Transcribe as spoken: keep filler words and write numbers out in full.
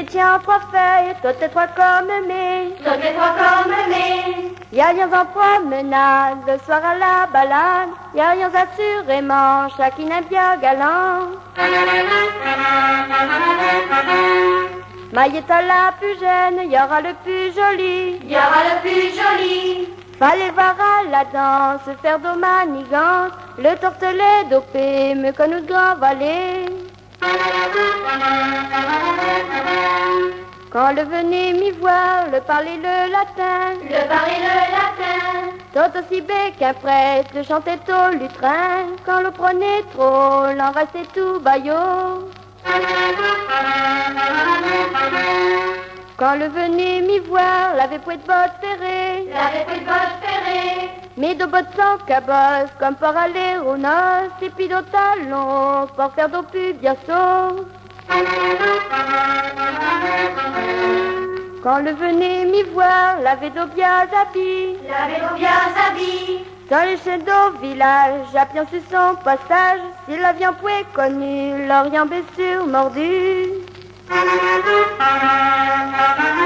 tiens trois feuilles, toutes les trois comme mes, toutes les trois comme mes. Y'a rien en promenade, le soir à la balade, y'a rien assurément, chacune est bien galant. Maïetta la plus jeune, y aura le plus joli, y aura le plus joli. Fallait voir à la danse, faire de manigances, le tortelet dopé, me connaît de grand valet. Quand le venait m'y voir, le parler le latin, le parler le latin, tout aussi bec qu'un prêtre, le chantait au lutrin, quand le prenait trop, l'en restait tout baillot. Quand le venait m'y voir, l'avait point de bottes ferrées, l'avait point de bottes ferrées, mais de bottes sans cabosse, comme pour aller aux noces, et puis de talons, pour faire d'au plus bien saut. Quand le venait m'y voir, l'avait d'eau bien habillé, l'avait d'eau bien habillé, dans les chaînes d'au village, j'appions sur son passage, si l'avion point connu, l'Orient bien sûr mordu.